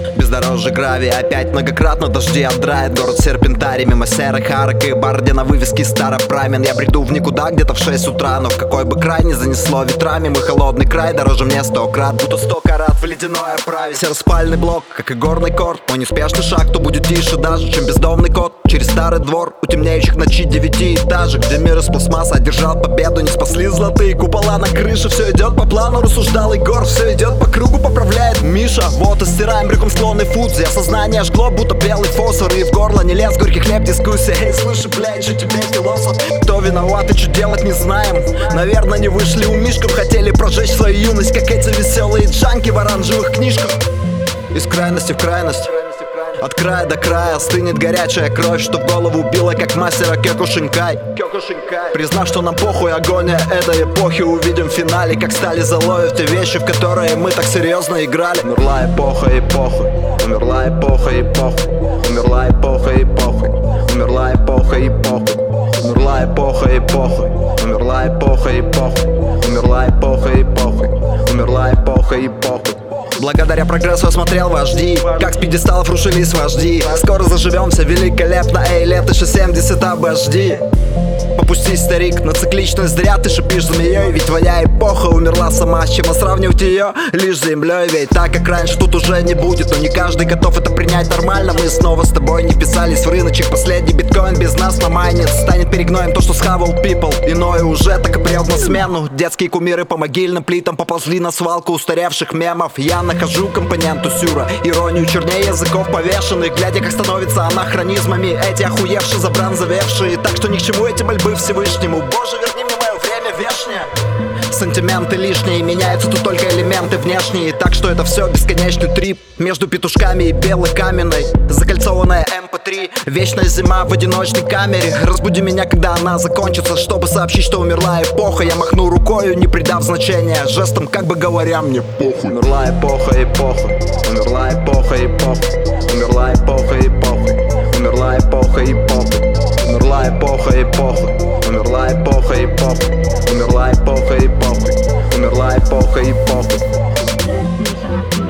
Бездорожье гравий, опять многократно дожди отдрает. Город серпентарий, мимо серых арок и бар, где на вывеске старопрамен. Я бреду в никуда где-то в 6 утра, но в какой бы край не занесло ветрами. Мой холодный край дороже мне 100 крат, будто 100 карат в ледяной оправе. Сероспальный блок, как и горный корт. Мой неспешный шаг, то будет тише даже, чем бездомный кот. Через старый двор, у темнеющих ночи 9-этажек, где мир из пластмасса одержал победу. Не спасли золотые купола на крыше. Все идет по плану, рассуждал Егор. Все идет по кругу, поправляет Миша. Вот и стираем брюком склонный фудзи. Осознание жгло, будто белый фосфор. И в горло не лез горький хлеб, дискуссия. Эй, слушай, блядь, же тебе философ. Кто виноват и что делать не знаем. Наверное, не вышли у Мишков. Хотели прожечь свою юность, как эти веселые джанки в оранжевых книжках. Из крайности в крайность, от края до края стынет горячая кровь, что в голову била, как мастера Кёкушинкай. Признав, что нам похуй, агония этой эпохи увидим в финале, как стали залоев те вещи, в которые мы так серьезно играли. Умерла эпоха и похуй, умерла эпоха и похуй, умерла эпоха и похуй, умерла эпоха и похуй, умерла эпоха и похуй, умерла эпоха и похуй, умерла эпоха и похуй, умерла эпоха и похуй. Благодаря прогрессу я смотрел вожди, как с пьедесталов рушились вожди. Скоро заживемся великолепно, эй, лето 70, обожди. Попустись, старик, на цикличность зря ты шипишь змеей. Ведь твоя эпоха умерла сама, с чем сравнивать ее лишь с землей. Ведь так, как раньше, тут уже не будет. Но не каждый готов это принять нормально. Мы снова с тобой не вписались в рыночек. Последний биткоин без нас на майне станет перегноем то, что схавал people. Иное уже так и прет на смену. Детские кумиры по могильным плитам поползли на свалку устаревших мемов. Я нахожу компоненту сюра, иронию чернее языков повешенных, глядя, как становятся анахронизмами эти охуевшие, забранзовевшие. Так что ни к чему эти мольбы Всевышнему. Боже, верни мне мое время вешнее. Сантименты лишние, меняются тут только элементы внешние. Так что это все бесконечный трип между петушками и белой каменной. Закольцованная MP3, вечная зима в одиночной камере. Разбуди меня, когда она закончится, чтобы сообщить, что умерла эпоха. Я махну рукою, не придав значения, жестом как бы говоря мне похуй. Умерла эпоха и похуй, умерла эпоха и похуй, умерла эпоха и похуй, умерла эпоха и похуй, умерла эпоха и похуй, умерла эпоха и похуй, умерла эпоха и похуй, умерла эпоха и похуй.